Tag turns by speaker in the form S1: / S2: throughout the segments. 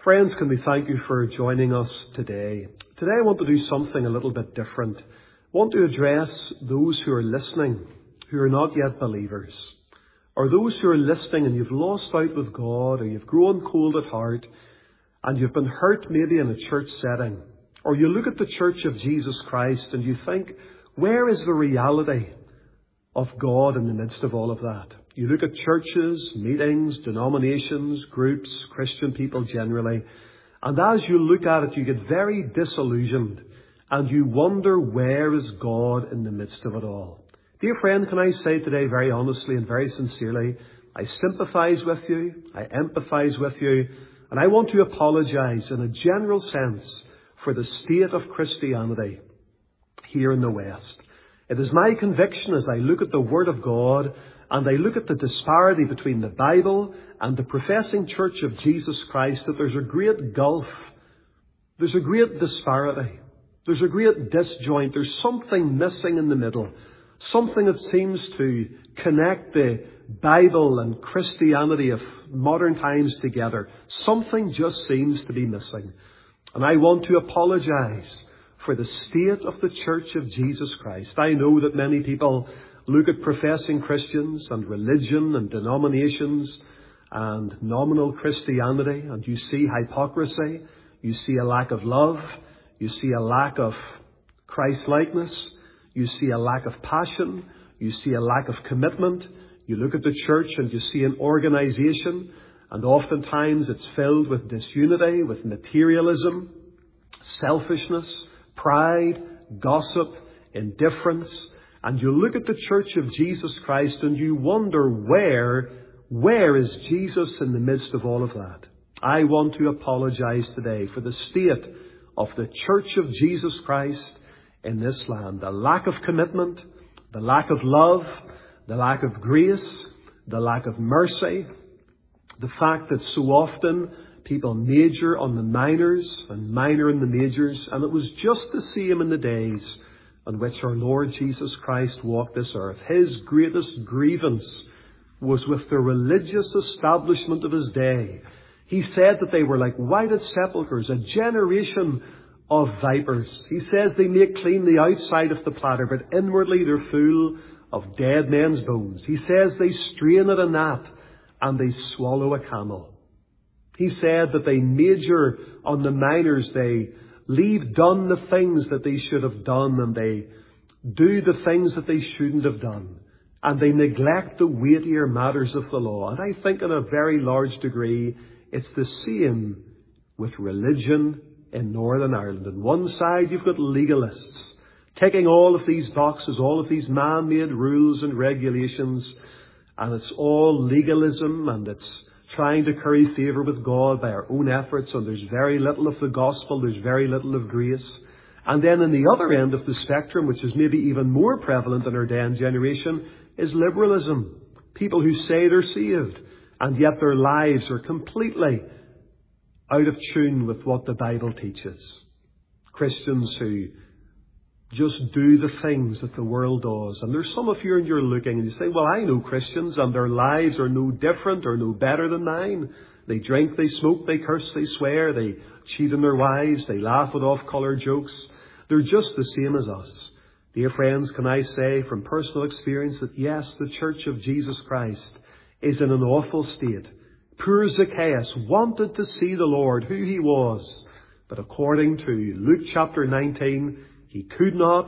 S1: Friends, can we thank you for joining us today? Today I want to do something a little bit different. I want to address those who are listening, who are not yet believers, or those who are listening and you've lost out with God, or you've grown cold at heart, and you've been hurt maybe in a church setting, or you look at the Church of Jesus Christ and you think, where is the reality of God in the midst of all of that? You look at churches, meetings, denominations, groups, Christian people generally, and as you look at it, you get very disillusioned and you wonder, where is God in the midst of it all? Dear friend, can I say today very honestly and very sincerely, I sympathize with you, I empathize with you, and I want to apologize in a general sense for the state of Christianity here in the West. It is my conviction as I look at the Word of God and I look at the disparity between the Bible and the professing Church of Jesus Christ that there's a great gulf. There's a great disparity. There's a great disjoint. There's something missing in the middle. Something that seems to connect the Bible and Christianity of modern times together. Something just seems to be missing. And I want to apologize for the state of the Church of Jesus Christ. I know that many people look at professing Christians and religion and denominations and nominal Christianity, and you see hypocrisy, you see a lack of love, you see a lack of Christ-likeness, you see a lack of passion, you see a lack of commitment. You look at the church and you see an organization, and oftentimes it's filled with disunity, with materialism, selfishness, pride, gossip, indifference. And you look at the Church of Jesus Christ and you wonder, where is Jesus in the midst of all of that? I want to apologize today for the state of the Church of Jesus Christ in this land. The lack of commitment, the lack of love, the lack of grace, the lack of mercy, the fact that so often people major on the minors and minor in the majors. And it was just the same in the days on which our Lord Jesus Christ walked this earth. His greatest grievance was with the religious establishment of his day. He said that they were like whited sepulchres, a generation of vipers. He says they make clean the outside of the platter, but inwardly they're full of dead men's bones. He says they strain at a gnat and they swallow a camel. He said that they major on the minors, they leave done the things that they should have done, and they do the things that they shouldn't have done, and they neglect the weightier matters of the law. And I think in a very large degree it's the same with religion in Northern Ireland. On one side you've got legalists taking all of these boxes, all of these man-made rules and regulations, and it's all legalism, and it's trying to curry favour with God by our own efforts, and there's very little of the gospel, there's very little of grace. And then in the other end of the spectrum, which is maybe even more prevalent in our day and generation, is liberalism. People who say they're saved, and yet their lives are completely out of tune with what the Bible teaches. Christians who just do the things that the world does. And there's some of you and you're looking and you say, well, I know Christians and their lives are no different or no better than mine. They drink, they smoke, they curse, they swear, they cheat on their wives, they laugh at off-colour jokes. They're just the same as us. Dear friends, can I say from personal experience that yes, the Church of Jesus Christ is in an awful state. Poor Zacchaeus wanted to see the Lord, who he was. But according to Luke chapter 19, he could not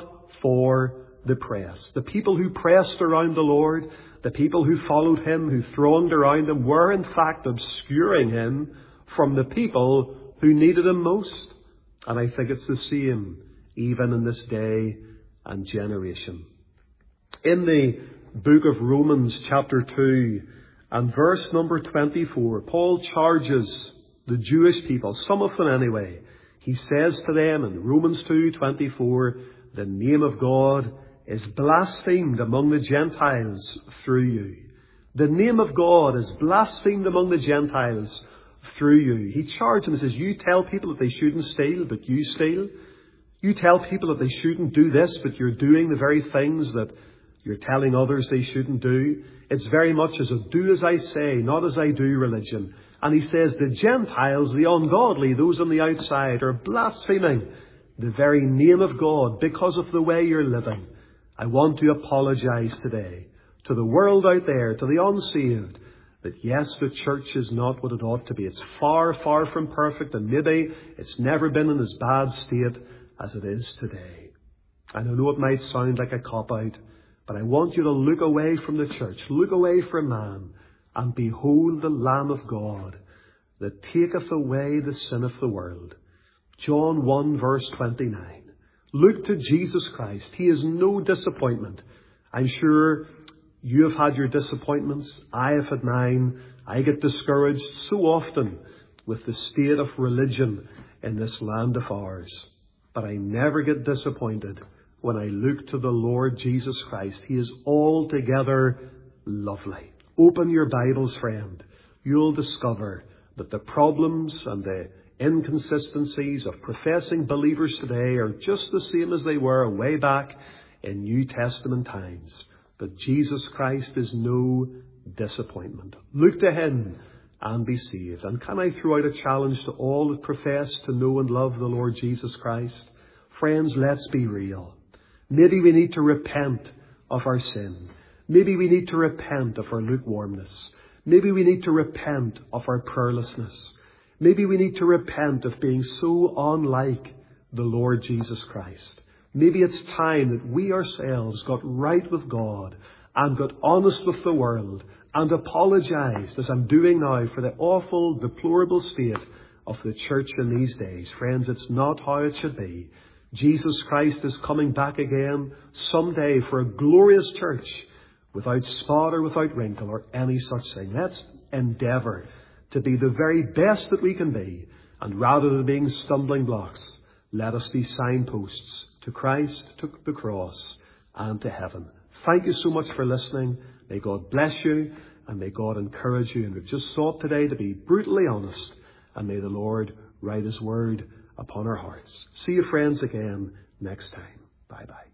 S1: for the press. The people who pressed around the Lord, the people who followed him, who thronged around him, were in fact obscuring him from the people who needed him most. And I think it's the same even in this day and generation. In the book of Romans chapter 2 and verse number 24, Paul charges the Jewish people, some of them anyway. He says to them in Romans 2:24, the name of God is blasphemed among the Gentiles through you. The name of God is blasphemed among the Gentiles through you. He charged them and says, you tell people that they shouldn't steal, but you steal. You tell people that they shouldn't do this, but you're doing the very things that you're telling others they shouldn't do. It's very much as a do as I say, not as I do religion. And he says the Gentiles, the ungodly, those on the outside, are blaspheming the very name of God because of the way you're living. I want to apologize today to the world out there, to the unsaved, that yes, the church is not what it ought to be. It's far, far from perfect, and maybe it's never been in as bad state as it is today. And I know it might sound like a cop-out, but I want you to look away from the church, look away from man, and behold the Lamb of God that taketh away the sin of the world. John 1 verse 29. Look to Jesus Christ. He is no disappointment. I'm sure you have had your disappointments. I have had mine. I get discouraged so often with the state of religion in this land of ours. But I never get disappointed when I look to the Lord Jesus Christ. He is altogether lovely. Open your Bibles, friend. You'll discover that the problems and the inconsistencies of professing believers today are just the same as they were way back in New Testament times. But Jesus Christ is no disappointment. Look to Him and be saved. And can I throw out a challenge to all that profess to know and love the Lord Jesus Christ? Friends, let's be real. Maybe we need to repent of our sin. Maybe we need to repent of our lukewarmness. Maybe we need to repent of our prayerlessness. Maybe we need to repent of being so unlike the Lord Jesus Christ. Maybe it's time that we ourselves got right with God and got honest with the world and apologized, as I'm doing now, for the awful, deplorable state of the church in these days. Friends, it's not how it should be. Jesus Christ is coming back again someday for a glorious church without spot or without wrinkle or any such thing. Let's endeavour to be the very best that we can be, and rather than being stumbling blocks, let us be signposts to Christ, to the cross, and to heaven. Thank you so much for listening. May God bless you, and may God encourage you. And we've just sought today to be brutally honest, and may the Lord write His word upon our hearts. See you, friends, again next time. Bye-bye.